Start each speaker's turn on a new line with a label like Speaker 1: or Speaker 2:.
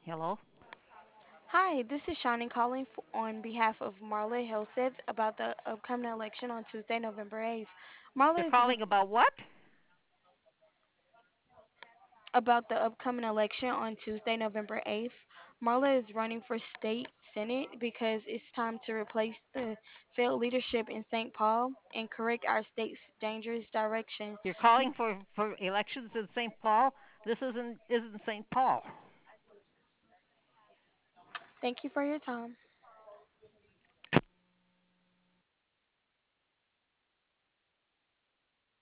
Speaker 1: Hello?
Speaker 2: Hi, this is Shani calling on behalf of Marla Helseth about the upcoming election on Tuesday, November 8th.
Speaker 1: You're
Speaker 2: Marla is
Speaker 1: calling about what?
Speaker 2: about the upcoming election on Tuesday, November 8th. Marla is running for state senate because it's time to replace the failed leadership in St. Paul and correct our state's dangerous direction.
Speaker 1: You're calling for elections in St. Paul? This isn't St. Paul.
Speaker 2: Thank you for your time.